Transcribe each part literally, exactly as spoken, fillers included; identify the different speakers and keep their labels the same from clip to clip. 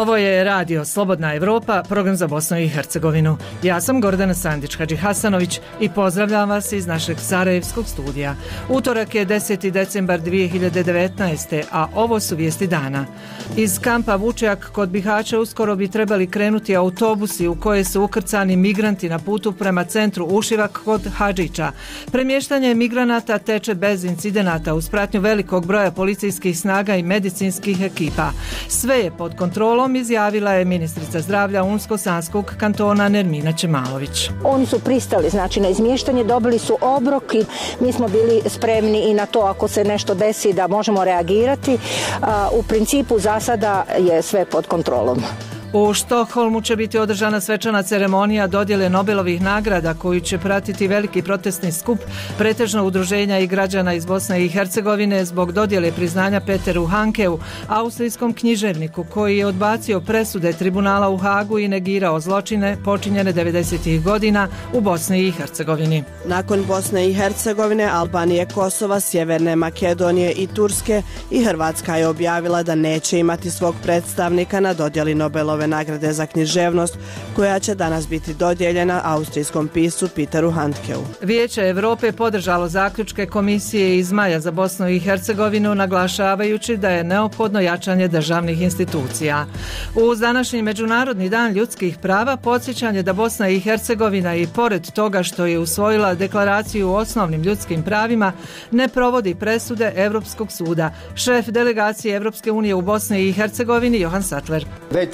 Speaker 1: Ovo je radio Slobodna Evropa, program za Bosnu i Hercegovinu. Ja sam Gordana Sandić-Hadžihasanović i pozdravljam vas iz našeg Sarajevskog studija. Utorak je deseti decembar dvije hiljade devetnaeste. a ovo su vijesti dana. Iz kampa Vučjak kod Bihaća uskoro bi trebali krenuti autobusi u koje su ukrcani migranti na putu prema centru Ušivak kod Hadžića. Premještanje migranata teče bez incidenata uz pratnju velikog broja policijskih snaga i medicinskih ekipa. Sve je pod kontrolom, izjavila je ministrica zdravlja Unsko-Sanskog kantona Nermina Čemalović.
Speaker 2: Oni su pristali znači na izmještanje, dobili su obrok i mi smo bili spremni i na to ako se nešto desi da možemo reagirati. U principu za sada je sve pod kontrolom.
Speaker 1: U Štokholmu će biti održana svečana ceremonija dodjele Nobelovih nagrada koju će pratiti veliki protestni skup pretežno udruženja i građana iz Bosne i Hercegovine zbog dodjele priznanja Peteru Hankeu, austrijskom književniku koji je odbacio presude tribunala u Hagu i negirao zločine počinjene devedesetih godina u Bosni i Hercegovini.
Speaker 3: Nakon Bosne i Hercegovine, Albanije, Kosova, Sjeverne Makedonije i Turske i Hrvatska je objavila da neće imati svog predstavnika na dodjeli Nobelove nagrade za književnost koja će danas biti dodijeljena austrijskom piscu Peteru Handkeu. Vijeće
Speaker 1: Europe podržalo zaključke komisije iz maja za Bosnu i Hercegovinu naglašavajući da je neophodno jačanje državnih institucija. Uz današnji Međunarodni dan ljudskih prava podsjećanje da Bosna i Hercegovina i pored toga što je usvojila deklaraciju o osnovnim ljudskim pravima ne provodi presude Europskog suda. Šef delegacije Europske unije u Bosni i Hercegovini Johan Sattler.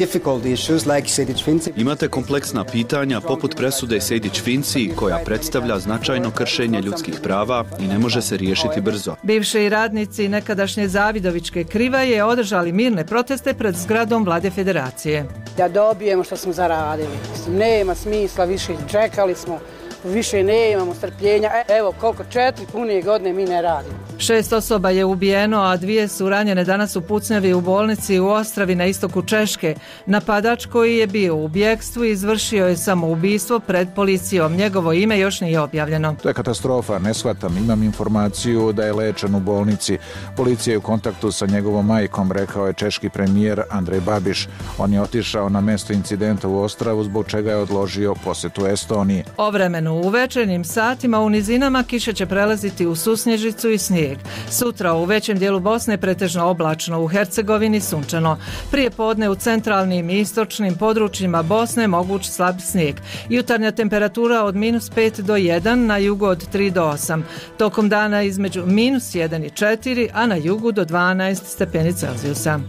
Speaker 4: Imate kompleksna pitanja poput presude Sejdić-Finci koja predstavlja značajno kršenje ljudskih prava i ne može se riješiti brzo.
Speaker 1: Bivši radnici nekadašnje Zavidovićke Krivaje održali mirne proteste pred zgradom Vlade Federacije.
Speaker 5: Da dobijemo što smo zaradili. Nema smisla, više čekali smo, više ne imamo strpljenja. Evo koliko četiri pune godine mi ne radimo.
Speaker 1: Šest osoba je ubijeno, a dvije su ranjene danas u pucnjavi u bolnici u Ostravi na istoku Češke. Napadač koji je bio u bjegstvu izvršio je samoubistvo pred policijom. Njegovo ime još nije objavljeno.
Speaker 6: To je katastrofa, ne shvatam. Imam informaciju da je lečen u bolnici. Policija je u kontaktu sa njegovom majkom, rekao je češki premijer Andrej Babiš. On je otišao na mjesto incidenta u Ostravu zbog čega je odložio posjetu Estoniji.
Speaker 1: O vremenu u večernjim satima u nizinama kiša će prelaziti u susnježicu i snijeg. Sutra u većem dijelu Bosne pretežno oblačno, u Hercegovini sunčano. Prije podne u centralnim i istočnim područjima Bosne moguć slab snijeg. Jutarnja temperatura od minus pet do jedan, na jugu od tri do osam. Tokom dana između minus jedan i četiri, a na jugu do dvanaest stepeni Celzijusa.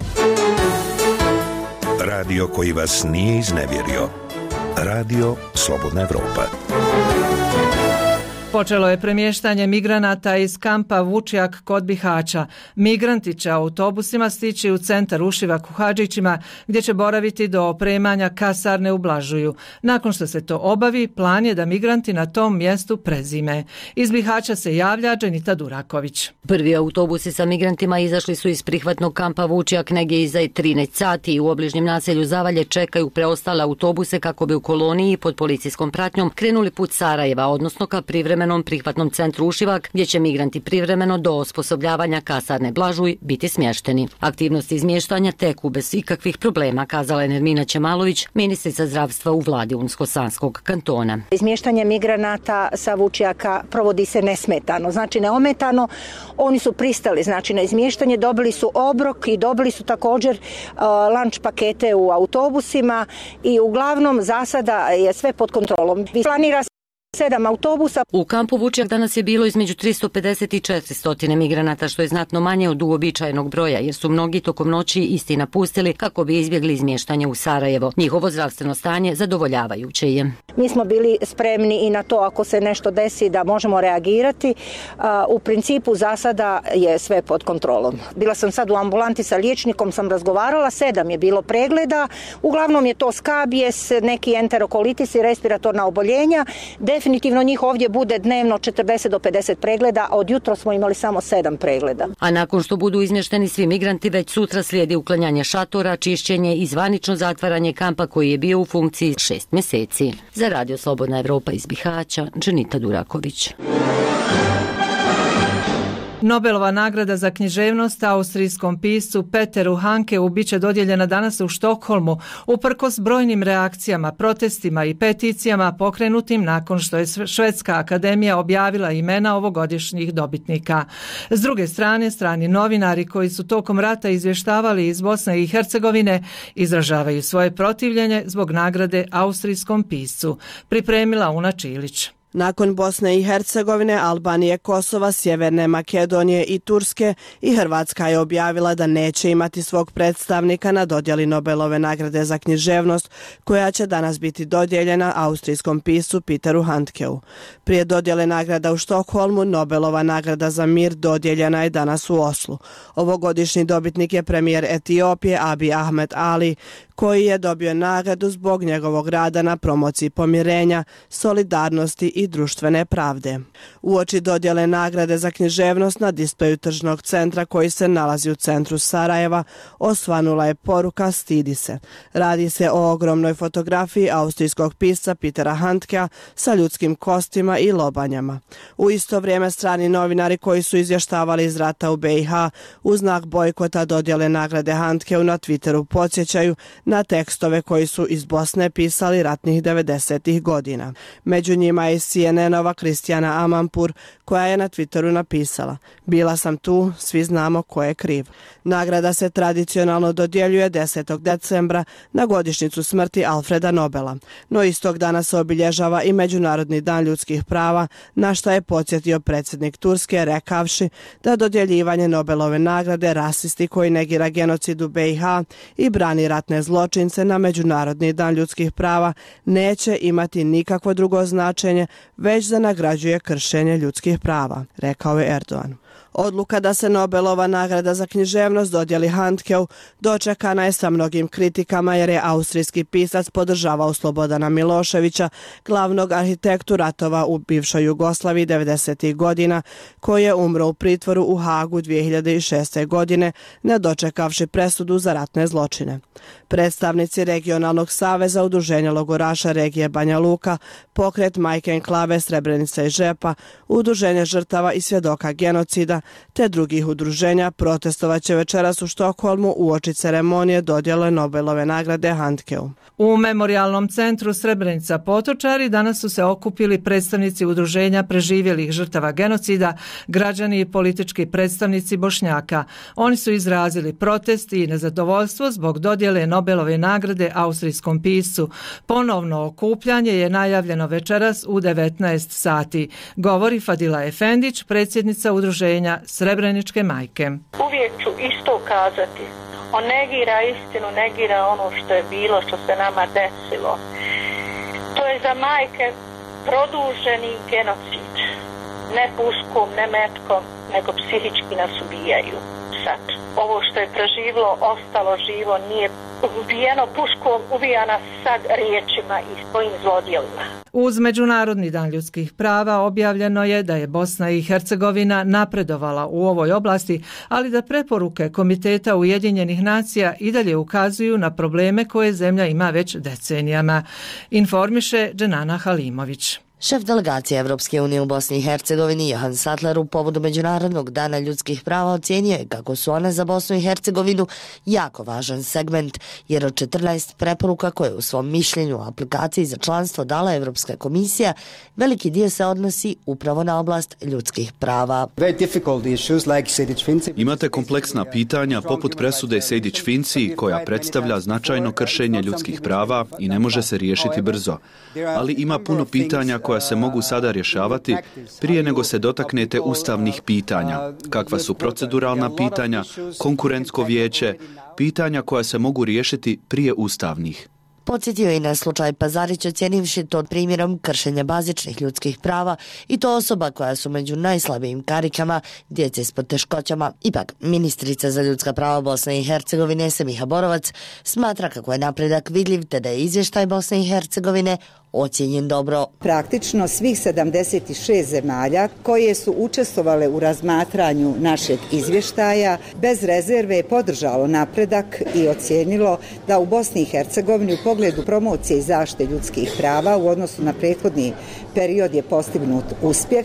Speaker 7: Radio koji vas nije iznevjerio. Radio Slobodna Evropa.
Speaker 1: Počelo je premještanje migranata iz kampa Vučjak kod Bihaća. Migranti će autobusima stići u centar Ušivak u Hadžićima gdje će boraviti do opremanja kasarne u Blažuju. Nakon što se to obavi, plan je da migranti na tom mjestu prezime. Iz Bihaća se javlja Dženita Duraković.
Speaker 8: Prvi autobusi sa migrantima izašli su iz prihvatnog kampa Vučjak negdje iza trinaest sati i u obližnjem naselju Zavalje čekaju preostale autobuse kako bi u koloniji pod policijskom pratnjom krenuli put Sarajeva, odnosno ka privremenom prihvatnom centru Ušivak, gdje će migranti privremeno do osposobljavanja kasarne Blažuj biti smješteni. Aktivnosti izmještanja teku bez ikakvih problema, kazala je Nermina Čemalović, ministrica zdravstva u vladi Unsko-Sanskog kantona.
Speaker 2: Izmještanje migranata sa Vučjaka provodi se nesmetano, znači neometano. Oni su pristali znači na izmještanje, dobili su obrok i dobili su također uh, lunch pakete u autobusima i uglavnom za sada je sve pod kontrolom. Planira sedam autobusa.
Speaker 8: U kampu Vučjak danas je bilo između tristo pedeset i četiristo migranata, što je znatno manje od uobičajenog broja, jer su mnogi tokom noći isti napustili kako bi izbjegli izmještanje u Sarajevo. Njihovo zdravstveno stanje zadovoljavajuće je.
Speaker 2: Mi smo bili spremni i na to ako se nešto desi da možemo reagirati. U principu za sada je sve pod kontrolom. Bila sam sad u ambulanti sa liječnikom, sam razgovarala, sedam je bilo pregleda. Uglavnom je to skabijes, neki enterokolitis i respiratorna oboljenja. Definitivno njih ovdje bude dnevno četrdeset do pedeset pregleda, a od jutra smo imali samo sedam pregleda.
Speaker 8: A nakon što budu izmješteni svi migranti, već sutra slijedi uklanjanje šatora, čišćenje i zvanično zatvaranje kampa koji je bio u funkciji šest mjeseci. Za Radio Slobodna Evropa iz Bihaća, Dženita Duraković.
Speaker 1: Nobelova nagrada za književnost austrijskom piscu Peteru Handkeu biće dodijeljena danas u Štokholmu uprkos brojnim reakcijama, protestima i peticijama pokrenutim nakon što je Švedska akademija objavila imena ovogodišnjih dobitnika. S druge strane, strani novinari koji su tokom rata izvještavali iz Bosne i Hercegovine izražavaju svoje protivljenje zbog nagrade austrijskom piscu. Pripremila Una Čilić.
Speaker 3: Nakon Bosne i Hercegovine, Albanije, Kosova, Sjeverne Makedonije i Turske i Hrvatska je objavila da neće imati svog predstavnika na dodjeli Nobelove nagrade za književnost koja će danas biti dodijeljena austrijskom piscu Peteru Handkeu. Prije dodjele nagrada u Štokholmu, Nobelova nagrada za mir dodijeljena je danas u Oslu. Ovogodišnji dobitnik je premijer Etiopije Abiy Ahmed Ali, koji je dobio nagradu zbog njegovog rada na promociji pomirenja, solidarnosti i društvene pravde. Uoči dodjele nagrade za književnost na displeju tržnog centra koji se nalazi u centru Sarajeva osvanula je poruka "Stidi se". Radi se o ogromnoj fotografiji austrijskog pisca Petera Handkea sa ljudskim kostima i lobanjama. U isto vrijeme strani novinari koji su izvještavali iz rata u B i H u znak bojkota dodjele nagrade Handkeu na Twitteru podsjećaju na tekstove koji su iz Bosne pisali ratnih devedesetih godina. Među njima je C N N-ova Kristijana Amanpour koja je na Twitteru napisala: "Bila sam tu, svi znamo ko je kriv." Nagrada se tradicionalno dodjeljuje desetog decembra na godišnjicu smrti Alfreda Nobela, no istog dana se obilježava i Međunarodni dan ljudskih prava, na što je podsjetio predsjednik Turske rekavši da dodjeljivanje Nobelove nagrade rasisti koji negira genocid u B i H i brani ratne zločince na Međunarodni dan ljudskih prava neće imati nikakvo drugo značenje, već da nagrađuje kršenje ljudskih prava, rekao je Erdogan. Odluka da se Nobelova nagrada za književnost dodijeli Handkeu dočekana je sa mnogim kritikama jer je austrijski pisac podržavao Slobodana Miloševića, glavnog arhitektu ratova u bivšoj Jugoslaviji devedesetih godina, koji je umro u pritvoru u Hagu dvije hiljade šeste. godine, ne dočekavši presudu za ratne zločine. Predstavnici regionalnog saveza udruženja logoraša regije Banja Luka, pokret Majke enklave Srebrenica i Žepa, udruženje žrtava i svjedoka genocida te drugih udruženja protestovat će večeras u Štokholmu uoči ceremonije dodjele Nobelove nagrade Handkeu.
Speaker 1: U memorijalnom centru Srebrenica Potočari danas su se okupili predstavnici udruženja preživjelih žrtava genocida, građani i politički predstavnici Bošnjaka. Oni su izrazili protest i nezadovoljstvo zbog dodjele Nobelove nagrade austrijskom piscu. Ponovno okupljanje je najavljeno večeras u devetnaest sati, govori Fadila Efendić, predsjednica udruženja Srebreničke majke.
Speaker 9: Uvijek ću isto kazati. On negira istinu, negira ono što je bilo, što se nama desilo. To je za majke produženi genocid. Ne puškom, ne metkom, nego psihički nas ubijaju. Sad, ovo što je preživlo, ostalo živo, nije ubijeno puškom, ubija nas sad riječima i svojim zlodjelima.
Speaker 1: Uz Međunarodni dan ljudskih prava objavljeno je da je Bosna i Hercegovina napredovala u ovoj oblasti, ali da preporuke Komiteta Ujedinjenih nacija i dalje ukazuju na probleme koje zemlja ima već decenijama, informiše Dženana Halimović.
Speaker 10: Šef delegacije Evropske unije u Bosni i Hercegovini Johan Sattler u povodu Međunarodnog dana ljudskih prava ocijenio je kako su one za Bosnu i Hercegovinu jako važan segment, jer od četrnaest preporuka koje u svom mišljenju o aplikaciji za članstvo dala Evropska komisija, veliki dio se odnosi upravo na oblast ljudskih prava.
Speaker 4: Imate kompleksna pitanja poput presude Sejdić-Finci koja predstavlja značajno kršenje ljudskih prava i ne može se riješiti brzo, ali ima puno pitanja koja se mogu sada rješavati prije nego se dotaknete ustavnih pitanja, kakva su proceduralna pitanja, konkurentsko vijeće, pitanja koja se mogu riješiti prije ustavnih.
Speaker 10: Podsjetio i na slučaj Pazarić, ocjenivši to primjerom kršenja bazičnih ljudskih prava i to osoba koja su među najslabijim karikama, djece s poteškoćama. Ipak, ministrica za ljudska prava Bosne i Hercegovine Semiha Borovac smatra kako je napredak vidljiv te da je izvještaj Bosne i Hercegovine ocijenjen dobro.
Speaker 11: Praktično svih sedamdeset šest zemalja koje su učestvovale u razmatranju našeg izvještaja bez rezerve je podržalo napredak i ocijenilo da u Bosni i Hercegovini u pogledu promocije i zaštite ljudskih prava u odnosu na prethodni period je postignut uspjeh.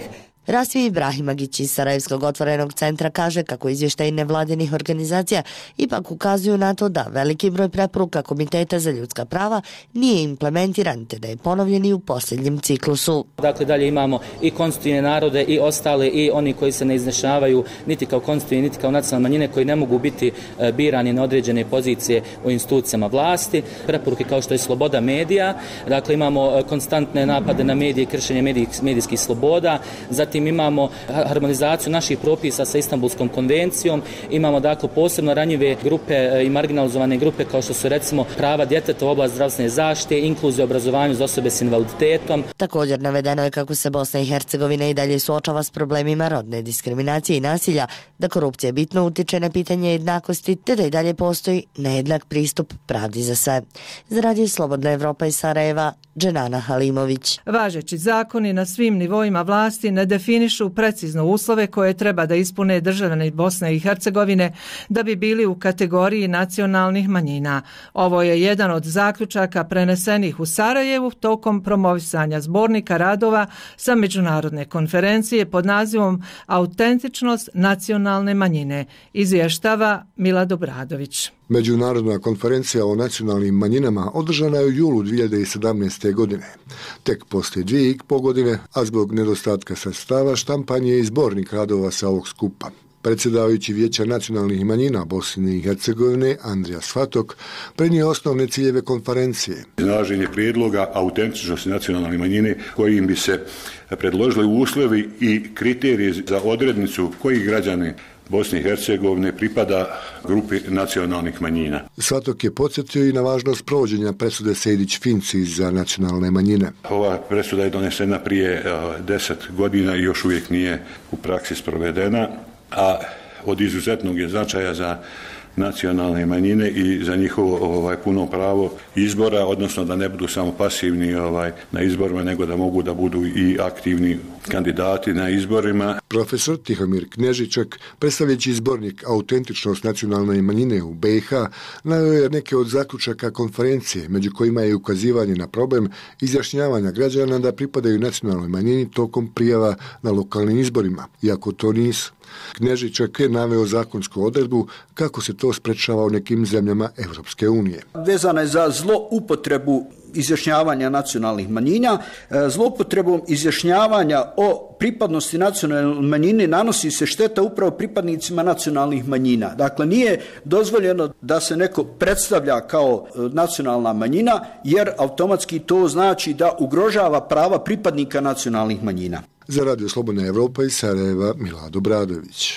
Speaker 10: Rasvi Ibrahimagić iz Sarajevskog otvorenog centra kaže kako izvještaji nevladinih organizacija ipak ukazuju na to da veliki broj preporuka Komiteta za ljudska prava nije implementiran te da je ponovljen i u posljednjem ciklusu.
Speaker 12: Dakle, dalje imamo i konstitutivne narode i ostale i oni koji se ne izjašnjavaju niti kao konstitutivne niti kao nacionalne manjine koji ne mogu biti birani na određene pozicije u institucijama vlasti. Preporuke kao što je sloboda medija, dakle imamo konstantne napade na medije, kršenje medijskih sloboda, zatim imamo harmonizaciju naših propisa sa Istanbulskom konvencijom, imamo dakle posebno ranjive grupe i marginalizovane grupe kao što su recimo prava djeteta u oblasti zdravstvene zaštite, inkluziju obrazovanju za osobe s invaliditetom.
Speaker 10: Također navedeno je kako se Bosna i Hercegovina i dalje suočava s problemima rodne diskriminacije i nasilja, da korupcija bitno utiče na pitanje jednakosti te da i dalje postoji nejednak pristup pravdi za sve. Za Radio Slobodna Evropa iz Sarajeva, Dženana Halimović.
Speaker 1: Važeći zakoni na svim nivoima vlasti ne definišu precizno uslove koje treba da ispune državljani Bosne i Hercegovine da bi bili u kategoriji nacionalnih manjina. Ovo je jedan od zaključaka prenesenih u Sarajevu tokom promovisanja zbornika radova sa međunarodne konferencije pod nazivom Autentičnost nacionalne manjine, izvještava Milad Obradović.
Speaker 13: Međunarodna konferencija o nacionalnim manjinama održana je u julu dvije hiljade sedamnaeste. godine. Tek poslije dvije i pol godine, a zbog nedostatka sredstava, štampan je i zbornik radova sa ovog skupa. Predsjedavajući Vijeća nacionalnih manjina Bosne i Hercegovine, Andrija Svatok, prenio osnovne ciljeve konferencije.
Speaker 14: Iznalaženje prijedloga autentičnosti nacionalne manjine kojim bi se predložili uslovi i kriteriji za odrednicu koji građani Bosne i Hercegovine pripada grupi nacionalnih manjina.
Speaker 13: Svatok je podsjetio i na važnost provođenja presude Sejdić-Finci za nacionalne manjine.
Speaker 14: Ova presuda je donesena prije deset godina i još uvijek nije u praksi sprovedena, a od izuzetnog je značaja za nacionalne manjine i za njihovo ovaj, puno pravo izbora, odnosno da ne budu samo pasivni ovaj, na izborima, nego da mogu da budu i aktivni kandidati na izborima.
Speaker 13: Profesor Tihomir Knežičak, predstavljajući zbornik Autentičnost nacionalne manjine u B i H, naveo je neke od zaključaka konferencije, među kojima je ukazivanje na problem izjašnjavanja građana da pripadaju nacionalnoj manjini tokom prijava na lokalnim izborima, iako to nisu. Knežičak je naveo zakonsku odredbu kako se to sprečava u nekim zemljama Evropske unije.
Speaker 15: Vezana je za zloupotrebu izjašnjavanja nacionalnih manjina. Zloupotrebom izjašnjavanja o pripadnosti nacionalne manjine nanosi se šteta upravo pripadnicima nacionalnih manjina. Dakle, nije dozvoljeno da se neko predstavlja kao nacionalna manjina, jer automatski to znači da ugrožava prava pripadnika nacionalnih manjina.
Speaker 13: Za Radio Slobodna Evropa iz Sarajeva, Milad Obradović.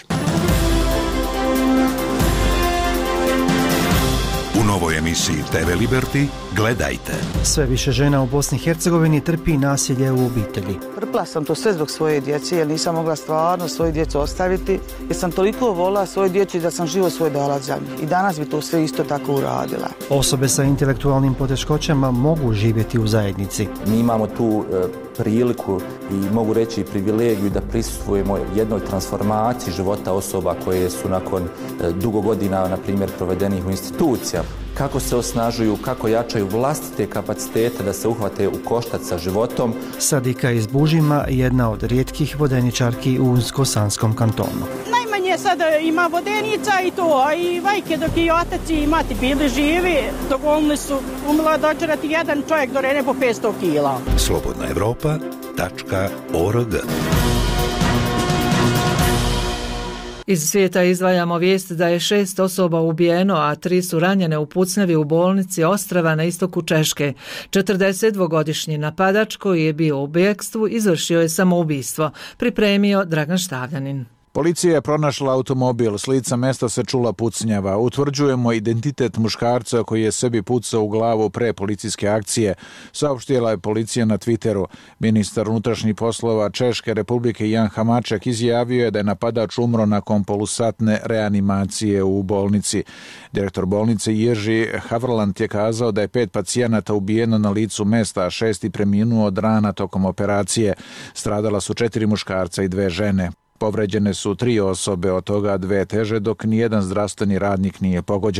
Speaker 7: U novoj emisiji T V Liberty gledajte.
Speaker 16: Sve više žena u Bosni i Hercegovini trpi nasilje u obitelji.
Speaker 17: Trpila sam to sve zbog svoje djece, jer nisam mogla stvarno svoju djecu ostaviti, jer sam toliko volila svoju djecu da sam život svoj dala za njih. I danas bi to sve isto tako uradila.
Speaker 16: Osobe sa intelektualnim poteškoćama mogu živjeti u zajednici.
Speaker 18: Mi imamo tu e, priliku i mogu reći privilegiju da prisustvujemo jednoj transformaciji života osoba koje su nakon e, dugo godina, na primjer, provedenih u institucijama. Kako se osnažuju, kako jačaju vlastite kapacitete da se uhvate u koštac sa životom.
Speaker 16: Sadika iz Bužima, jedna od rijetkih vodeničarki u Unsko-Sanskom kantonu.
Speaker 19: Najmanje sada ima vodenica i to, a i vajke dok i otac i mati bili živi, dok umli su, umila dođerati jedan čovjek do rene po petsto kila.
Speaker 7: Slobodna Evropa tačka org.
Speaker 1: Iz svijeta izdvajamo vijest da je šest osoba ubijeno, a tri su ranjene u pucnjavi u bolnici Ostrava na istoku Češke. četrdesetdvogodišnji napadač koji je bio u bekstvu izvršio je samoubistvo, pripremio Dragan Štavljanin.
Speaker 6: Policija je pronašla automobil, s lica mesta se čula pucnjava. Utvrđujemo identitet muškarca koji je sebi pucao u glavu pre policijske akcije, saopštila je policija na Twitteru. Ministar unutrašnjih poslova Češke Republike Jan Hamaček izjavio je da je napadač umro nakon polusatne reanimacije u bolnici. Direktor bolnice Jerzy Havrland je kazao da je pet pacijenata ubijeno na licu mesta, a šesti preminuo od rana tokom operacije. Stradala su četiri muškarca i dve žene. Povređene su tri osobe, od toga dve teže, dok nijedan zdravstveni radnik nije pogođen.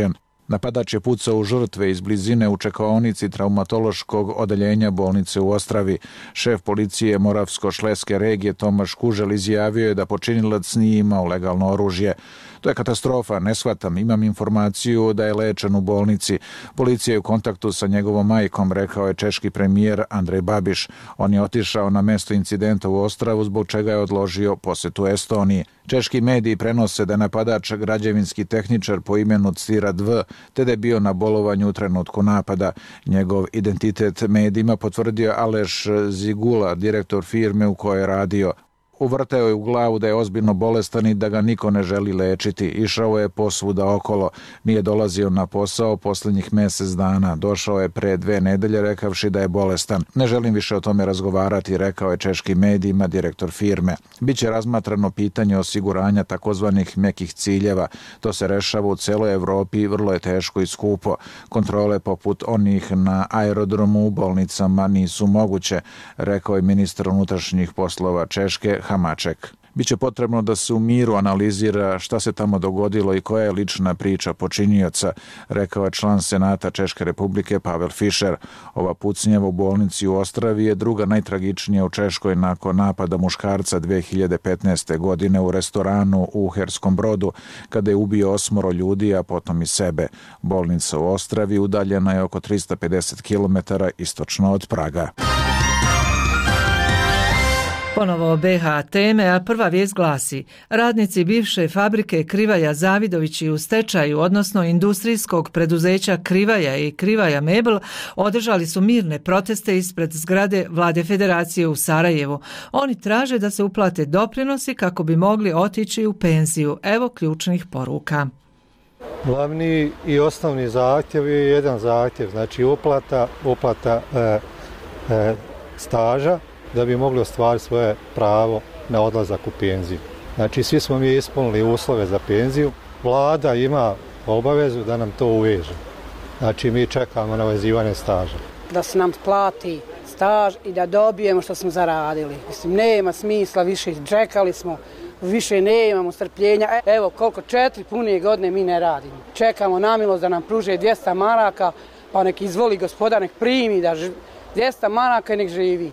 Speaker 6: Napadač je pucao u žrtve iz blizine u čekaonici traumatološkog odeljenja bolnice u Ostravi. Šef policije Moravsko-Šleske regije Tomaš Kužel izjavio je da počinilac nije imao legalno oružje. To je katastrofa, ne shvatam, imam informaciju da je lečen u bolnici. Policija je u kontaktu sa njegovom majkom, rekao je češki premijer Andrej Babiš. On je otišao na mesto incidenta u Ostravu, zbog čega je odložio posetu Estoniji. Češki mediji prenose da je napadač građevinski tehničar po imenu Ctirad V, te da je bio na bolovanju u trenutku napada. Njegov identitet medijima potvrdio Aleš Zigula, direktor firme u kojoj je radio. Uvrteo je u glavu da je ozbiljno bolestan i da ga niko ne želi lečiti. Išao je posvuda okolo. Nije dolazio na posao posljednjih mjesec dana. Došao je pre dve nedelje rekavši da je bolestan. Ne želim više o tome razgovarati, rekao je češkim medijima direktor firme. Biće razmatrano pitanje osiguranja takozvanih mekih ciljeva. To se rešava u celoj Evropi i vrlo je teško i skupo. Kontrole poput onih na aerodromu u bolnicama nisu moguće, rekao je ministar unutrašnjih poslova Češke Hamaček. Biće potrebno da se u miru analizira šta se tamo dogodilo i koja je lična priča počinioca, rekao je član Senata Češke Republike Pavel Fischer. Ova pucnjava u bolnici u Ostravi je druga najtragičnija u Češkoj nakon napada muškarca dve hiljade petnaeste. godine u restoranu u Uherskom Brodu, kada je ubio osmoro ljudi, a potom i sebe. Bolnica u Ostravi udaljena je oko trista pedeset kilometara istočno od Praga.
Speaker 1: Ponovo B H teme, a prva vijest glasi: radnici bivše fabrike Krivaja Zavidovići u stečaju, odnosno industrijskog preduzeća Krivaja i Krivaja Mebel, održali su mirne proteste ispred zgrade Vlade Federacije u Sarajevu. Oni traže da se uplate doprinosi kako bi mogli otići u penziju. Evo ključnih poruka.
Speaker 20: Glavni i osnovni zahtjev je jedan zahtjev, znači uplata, uplata e, e, staža, da bi mogli ostvariti svoje pravo na odlazak u penziju. Znači, svi smo mi ispunili uslove za penziju. Vlada ima obavezu da nam to uveže. Znači, mi čekamo na vezivanje staža.
Speaker 5: Da se nam plati staž i da dobijemo što smo zaradili. Mislim, nema smisla, više čekali smo, više nemamo strpljenja. Evo, koliko četiri pune godine mi ne radimo. Čekamo namilost da nam pruže dvjesto maraka, pa nek izvoli gospodar, nek primi da dvjesto maraka i nek živi.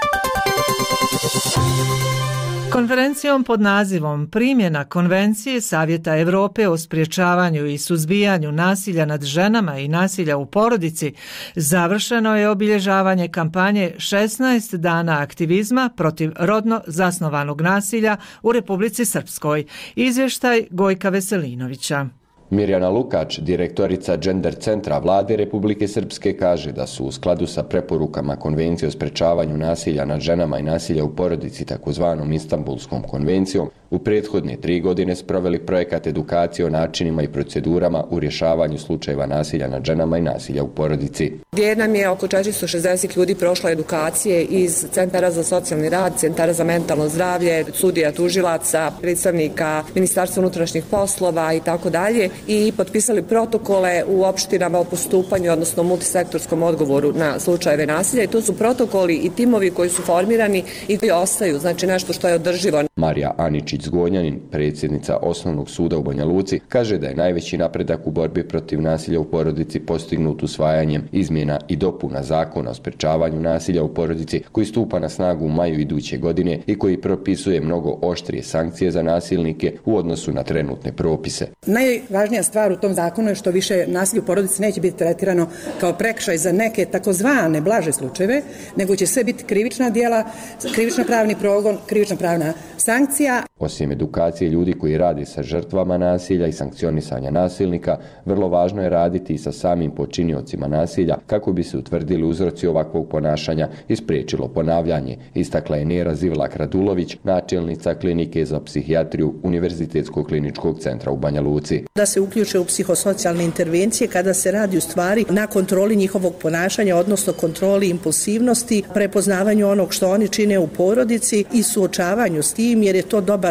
Speaker 1: Konferencijom pod nazivom Primjena Konvencije Savjeta Europe o sprječavanju i suzbijanju nasilja nad ženama i nasilja u porodici završeno je obilježavanje kampanje šesnaest dana aktivizma protiv rodno zasnovanog nasilja u Republici Srpskoj. Izvještaj Gojka Veselinovića.
Speaker 21: Mirjana Lukač, direktorica Gender centra Vlade Republike Srpske, kaže da su u skladu sa preporukama Konvencije o sprečavanju nasilja nad ženama i nasilja u porodici, takozvanom Istanbulskom konvencijom, u prethodne tri godine sproveli projekat edukacije o načinima i procedurama u rješavanju slučajeva nasilja nad ženama i nasilja u porodici.
Speaker 22: Gdje nam je oko četiristo šezdeset ljudi prošlo edukacije iz centara za socijalni rad, centara za mentalno zdravlje, sudija, tužilaca, predstavnika Ministarstva unutrašnjih poslova i tako dalje, i potpisali protokole u opštinama o postupanju, odnosno multisektorskom odgovoru na slučajeve nasilja, i to su protokoli i timovi koji su formirani i koji ostaju, znači nešto što je održivo.
Speaker 21: Marija Aničić-Zgonjanin, predsjednica Osnovnog suda u Banja Luci, kaže da je najveći napredak u borbi protiv nasilja u porodici postignut usvajanjem izmjena i dopuna Zakona o sprečavanju nasilja u porodici, koji stupa na snagu u maju iduće godine i koji propisuje mnogo oštrije sankcije za nasilnike u odnosu na trenutne propise.
Speaker 23: Najvažnija stvar u tom zakonu je što više nasilje u porodici neće biti tretirano kao prekršaj za neke takozvane blaže slučajeve, nego će sve biti krivična djela, krivično pravni progon, krivično pravna sankcija.
Speaker 21: Osim edukacije ljudi koji rade sa žrtvama nasilja i sankcionisanja nasilnika, vrlo važno je raditi i sa samim počiniocima nasilja kako bi se utvrdili uzroci ovakvog ponašanja i spriječilo ponavljanje, istakla je Nera Zivlak Radulović, načelnica klinike za psihijatriju Univerzitetskog kliničkog centra u Banja Luci.
Speaker 23: Da se uključe u psihosocijalne intervencije kada se radi u stvari na kontroli njihovog ponašanja, odnosno kontroli impulsivnosti, prepoznavanju onog što oni čine u porodici i suočavanju s tim, jer je to dobar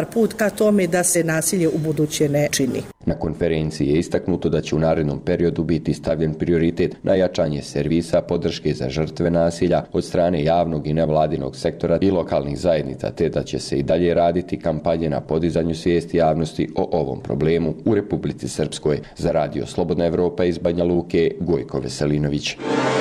Speaker 23: dobar put ka tome da se nasilje u buduće ne čini.
Speaker 21: Na konferenciji je istaknuto da će u narednom periodu biti stavljen prioritet na jačanje servisa podrške za žrtve nasilja od strane javnog i nevladinog sektora i lokalnih zajednica, te da će se i dalje raditi kampanje na podizanju svijesti javnosti o ovom problemu u Republici Srpskoj. Za Radio Slobodna Evropa iz Banja Luke, Gojko Veselinović.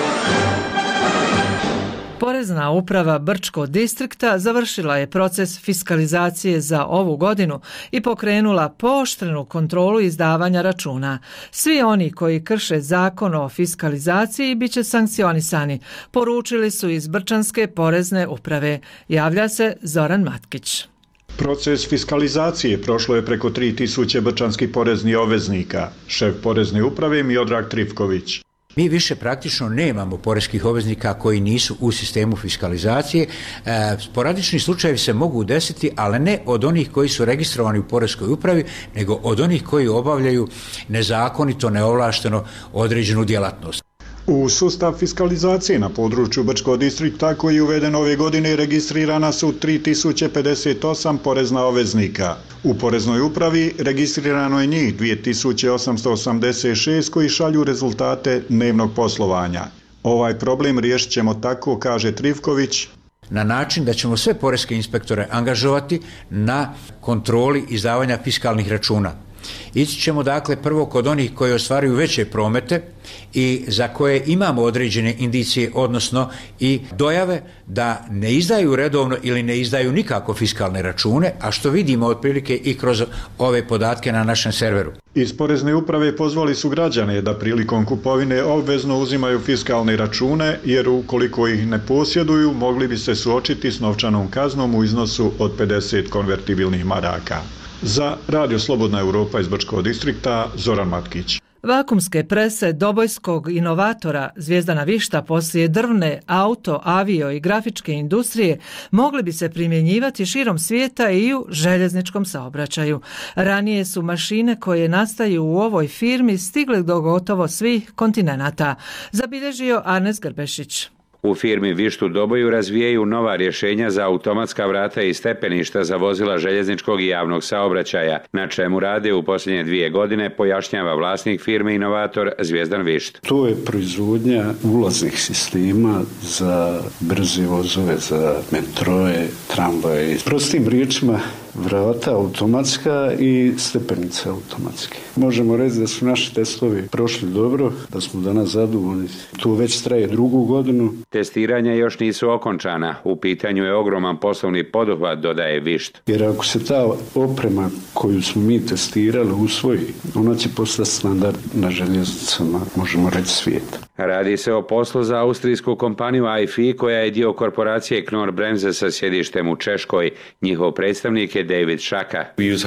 Speaker 1: Porezna uprava Brčko distrikta završila je proces fiskalizacije za ovu godinu i pokrenula pooštrenu kontrolu izdavanja računa. Svi oni koji krše zakon o fiskalizaciji bit će sankcionisani, poručili su iz Brčanske porezne uprave. Javlja se Zoran Matkić.
Speaker 2: Proces fiskalizacije prošlo je preko tri tisuće brčanskih poreznih obveznika. Šef porezne uprave Miodrag Trifković.
Speaker 3: Mi više praktično nemamo poreskih obveznika koji nisu u sistemu fiskalizacije. E, sporadični slučajevi se mogu desiti, ali ne od onih koji su registrovani u poreskoj upravi, nego od onih koji obavljaju nezakonito, neovlašteno određenu djelatnost.
Speaker 2: U sustav fiskalizacije na području Brčkog distrikta koji je uveden ove godine registrirana su tri tisuće pedeset osam porezna obveznika. U poreznoj upravi registrirano je njih dvije tisuće osamsto osamdeset šest koji šalju rezultate dnevnog poslovanja. Ovaj problem riješit ćemo tako, kaže Trivković,
Speaker 3: na način da ćemo sve poreske inspektore angažovati na kontroli izdavanja fiskalnih računa. Ići ćemo dakle prvo kod onih koji ostvaruju veće promete i za koje imamo određene indicije, odnosno i dojave da ne izdaju redovno ili ne izdaju nikako fiskalne račune, a što vidimo otprilike i kroz ove podatke na našem serveru.
Speaker 2: Iz porezne uprave pozvali su građane da prilikom kupovine obvezno uzimaju fiskalne račune, jer ukoliko ih ne posjeduju, mogli bi se suočiti s novčanom kaznom u iznosu od pedeset konvertibilnih maraka. Za Radio Slobodna Evropa iz Brčkog distrikta, Zoran Matkić.
Speaker 1: Vakumske prese dobojskog inovatora Zvijezdana Višta poslije drvne, auto, avio i grafičke industrije mogli bi se primjenjivati širom svijeta i u željezničkom saobraćaju. Ranije su mašine koje nastaju u ovoj firmi stigle do gotovo svih kontinenata, zabilježio Arnes Grbešić.
Speaker 8: U firmi Vištu Doboju razvijaju nova rješenja za automatska vrata i stepeništa za vozila željezničkog i javnog saobraćaja, na čemu rade u posljednje dvije godine, pojašnjava vlasnik firme inovator Zvijezdan Višt.
Speaker 24: To je proizvodnja ulaznih sistema za brze vozove, za metroje, tramvaje. Prostim riječima, vrata automatska i stepenica automatske. Možemo reći da su naši testovi prošli dobro, da smo danas zadovoljni. To već traje drugu godinu.
Speaker 8: Testiranja još nisu okončana. U pitanju je ogroman poslovni poduhvat, dodaje Višt.
Speaker 24: Jer ako se ta oprema koju smo mi testirali usvoji, ona će postati standard na željeznicama, možemo reći, svijeta.
Speaker 8: Radi se o poslu za austrijsku kompaniju I F I koja je dio korporacije Knorr-Bremse sa sjedištem u Češkoj. Njihov predstavnik je David Šaka.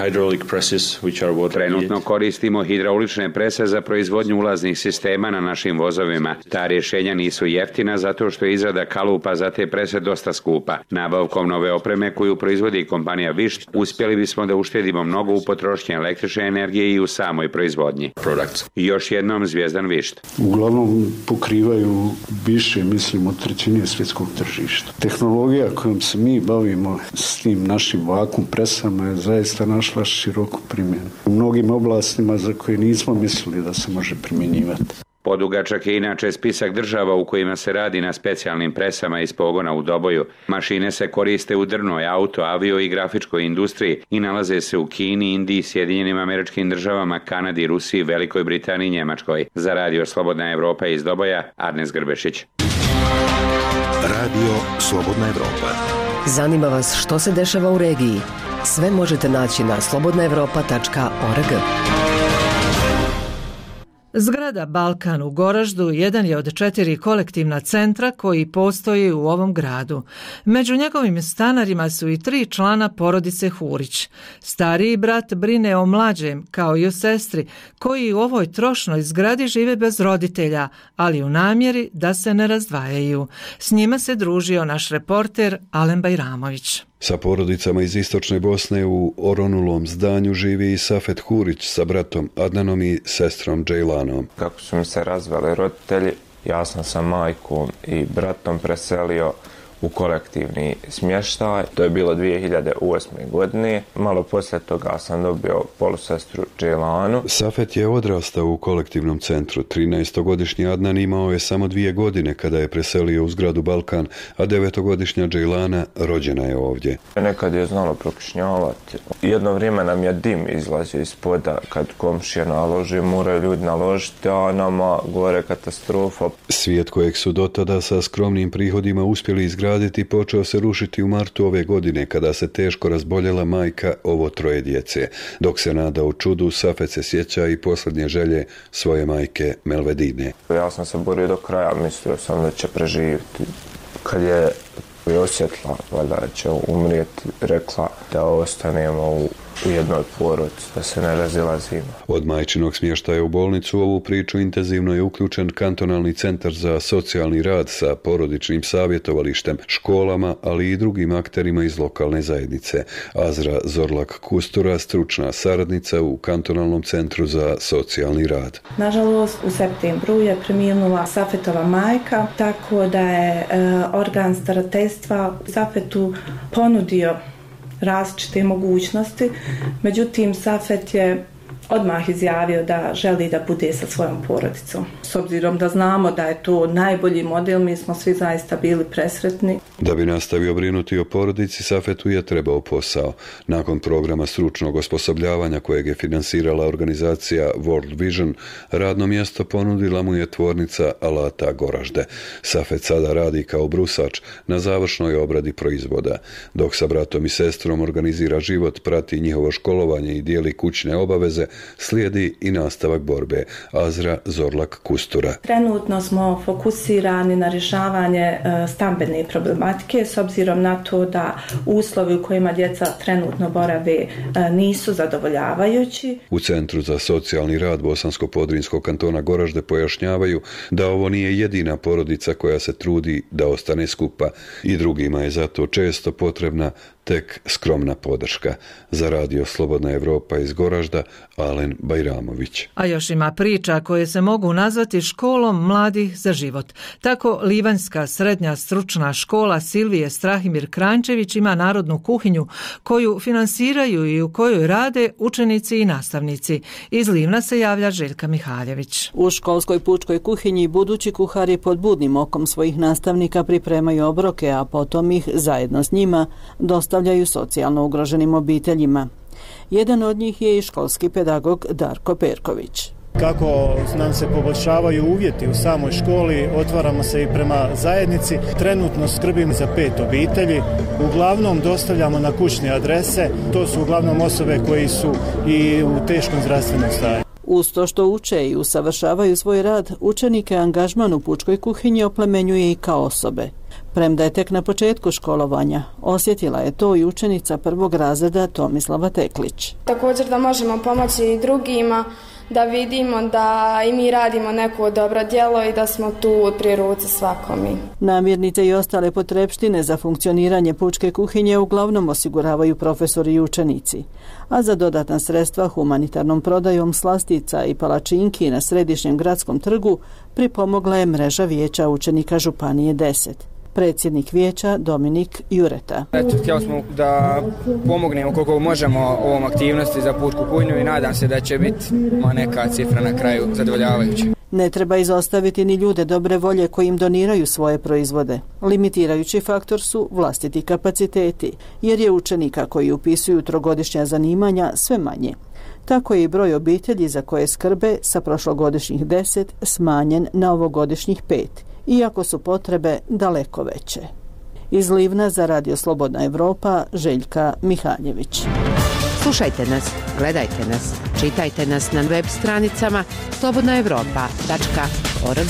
Speaker 8: Trenutno koristimo hidraulične prese za proizvodnju ulaznih sistema na našim vozovima. Ta rješenja nisu jeftina zato što je izrada kalupa za te prese dosta skupa. Nabavkom nove opreme koju proizvodi kompanija Višt uspjeli bismo da uštedimo mnogo u potrošnji električne energije i u samoj proizvodnji. I još jednom Zvijezdan Višt.
Speaker 24: Uglavnom pokrivaju više, mislim, od trećine svjetskog tržišta. Tehnologija kojom se mi bavimo s tim našim vakum presama je zaista našla široku primjenu. U mnogim oblastima za koje nismo mislili da se može primjenjivati.
Speaker 8: Podugačak je inače spisak država u kojima se radi na specijalnim presama iz pogona u Doboju. Mašine se koriste u drvnoj, auto, avio i grafičkoj industriji i nalaze se u Kini, Indiji, Sjedinjenim Američkim Državama, Kanadi, Rusiji, Velikoj Britaniji i Njemačkoj. Za Radio Slobodna Evropa iz Doboja, Arnes Grbešić.
Speaker 7: Radio Slobodna Evropa.
Speaker 25: Zanima vas što se dešava u regiji? Sve možete naći na slobodna evropa tačka org.
Speaker 1: Zgrada Balkan u Goraždu jedan je od četiri kolektivna centra koji postoji u ovom gradu. Među njegovim stanarima su i tri člana porodice Hurić. Stariji brat brine o mlađem, kao i o sestri, koji u ovoj trošnoj zgradi žive bez roditelja, ali u namjeri da se ne razdvajaju. S njima se družio naš reporter Alen Bajramović.
Speaker 26: Sa porodicama iz istočne Bosne u oronulom zdanju živi i Safet Hurić sa bratom Adnanom i sestrom Džejlanom.
Speaker 27: Kako su mi se razveli roditelji, ja sam sa majkom i bratom preselio
Speaker 4: u kolektivni smještaj. To je bilo dvije hiljade osme. godine. Malo poslije toga sam dobio polusestru Dželanu.
Speaker 26: Safet je odrastao u kolektivnom centru. trinaestogodišnji Adnan imao je samo dvije godine kada je preselio u zgradu Balkan, a devetogodišnja Dželana rođena je ovdje.
Speaker 4: Nekad je znalo prokišnjavati. Jedno vrijeme nam je dim izlazio ispoda. Kad komšije naloži, moraju ljudi naložiti, a nama gore katastrofa.
Speaker 26: Svijet kojeg su dotada sa skromnim prihodima uspjeli izgraditi počeo se rušiti u martu ove godine kada se teško razboljela majka ovo troje djece. Dok se nada u čudu, Safet se sjeća i posljednje želje svoje majke Melvedine.
Speaker 4: Ja sam se borio do kraja, mislio sam da će preživjeti. Kad je osjetila da će umrijeti, rekla da ostanemo u u jednoj porodici, da se ne razilazimo.
Speaker 26: Od majčinog smještaja u bolnicu ovu priču intenzivno je uključen kantonalni centar za socijalni rad sa porodičnim savjetovalištem, školama, ali i drugim akterima iz lokalne zajednice. Azra Zorlak Kustura, stručna saradnica u kantonalnom centru za socijalni rad.
Speaker 9: Nažalost, u septembru je preminula Safetova majka, tako da je e, organ starateljstva Safetu ponudio različite mogućnosti, međutim Safet je odmah izjavio da želi da bude sa svojom porodicom. S obzirom da znamo da je to najbolji model, mi smo svi zaista bili presretni.
Speaker 26: Da bi nastavio brinuti o porodici, Safetu je trebao posao. Nakon programa stručnog osposobljavanja kojeg je finansirala organizacija World Vision, radno mjesto ponudila mu je tvornica alata Goražde. Safet sada radi kao brusač na završnoj obradi proizvoda. Dok sa bratom i sestrom organizira život, prati njihovo školovanje i dijeli kućne obaveze, slijedi i nastavak borbe. Azra Zorlak Kustura.
Speaker 9: Trenutno smo fokusirani na rješavanje e, stambene problematike s obzirom na to da uslovi u kojima djeca trenutno borave e, nisu zadovoljavajući.
Speaker 26: U Centru za socijalni rad Bosansko-Podrinjskog kantona Goražde pojašnjavaju da ovo nije jedina porodica koja se trudi da ostane skupa i drugima je zato često potrebna tek skromna podrška. Za radio Slobodna Evropa iz Goražda, Alen Bajramović.
Speaker 1: A još ima priča koje se mogu nazvati školom mladih za život. Tako Livanjska srednja stručna škola Silvije Strahimir Krančević ima narodnu kuhinju koju finansiraju i u kojoj rade učenici i nastavnici. Iz Livna se javlja Željka Mihaljević.
Speaker 10: U školskoj pučkoj kuhinji budući kuhari pod budnim okom svojih nastavnika pripremaju obroke, a potom ih zajedno s njima dostavljaju socijalno ugroženim obiteljima. Jedan od njih je i školski pedagog Darko Perković.
Speaker 11: Kako nam se poboljšavaju uvjeti u samoj školi, otvaramo se i prema zajednici. Trenutno skrbimo za pet obitelji. Uglavnom dostavljamo na kućne adrese. To su uglavnom osobe koji su i u teškom zdravstvenom stanju.
Speaker 10: Uz to što uče i usavršavaju svoj rad, učenike angažman u pučkoj kuhinji oplemenjuje i kao osobe. Premda je tek na početku školovanja, osjetila je to i učenica prvog razreda Tomislava Teklić.
Speaker 12: Također da možemo pomoći i drugima, da vidimo da i mi radimo neko dobro djelo i da smo tu pri ruci svakomi.
Speaker 10: Namirnice i ostale potrepštine za funkcioniranje pučke kuhinje uglavnom osiguravaju profesori i učenici, a za dodatna sredstva humanitarnom prodajom slastica i palačinki na središnjem gradskom trgu pripomogla je mreža vijeća učenika Županije deset. Predsjednik vijeća Dominik Jureta.
Speaker 14: Eto, htjeli smo da pomognemo koliko možemo ovom aktivnosti za pučku kuhinju i nadam se da će biti neka cifra na kraju zadovoljavajuća.
Speaker 10: Ne treba izostaviti ni ljude dobre volje koji im doniraju svoje proizvode. Limitirajući faktor su vlastiti kapaciteti, jer je učenika koji upisuju trogodišnja zanimanja sve manje. Tako je i broj obitelji za koje skrbe sa prošlogodišnjih deset smanjen na ovogodišnjih pet, iako su potrebe daleko veće. Iz Livna za radio Slobodna Evropa, Željka Mihaljević.
Speaker 27: Slušajte nas, gledajte nas, čitajte nas na web stranicama slobodna evropa tačka org.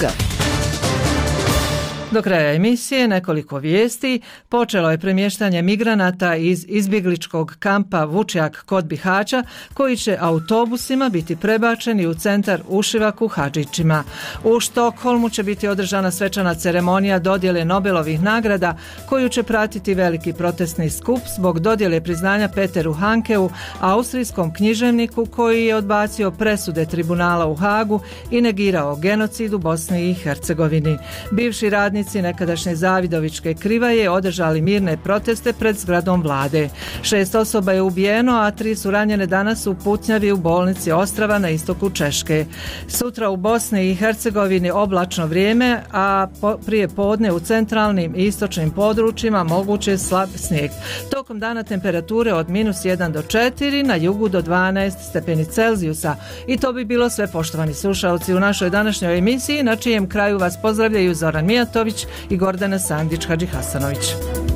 Speaker 1: Do kraja emisije nekoliko vijesti. Počelo je premještanje migranata iz izbjegličkog kampa Vučjak kod Bihaća, koji će autobusima biti prebačeni u centar Ušivak u Hadžićima. U Štokholmu će biti održana svečana ceremonija dodjele Nobelovih nagrada, koju će pratiti veliki protestni skup zbog dodjele priznanja Peteru Hankeu, austrijskom književniku koji je odbacio presude tribunala u Hagu i negirao genocid u Bosni i Hercegovini. Bivši radnik radnici nekadašnje Zavidovičke Krivaje održali mirne proteste pred zgradom vlade. Šest osoba je ubijeno, a tri su ranjene danas u putnjavi u bolnici Ostrava na istoku Češke. Sutra u Bosni i Hercegovini oblačno vrijeme, a po, prije podne u centralnim i istočnim područjima moguće slab snijeg. Tokom dana temperature od minus jedan do četiri, na jugu do dvanaest stepeni Celzijusa. I to bi bilo sve, poštovani slušalci, u našoj današnjoj emisiji, na čijem kraju vas pozdravljaju Zoran Mijatović i Gordana Sandić-Hadžihasanović.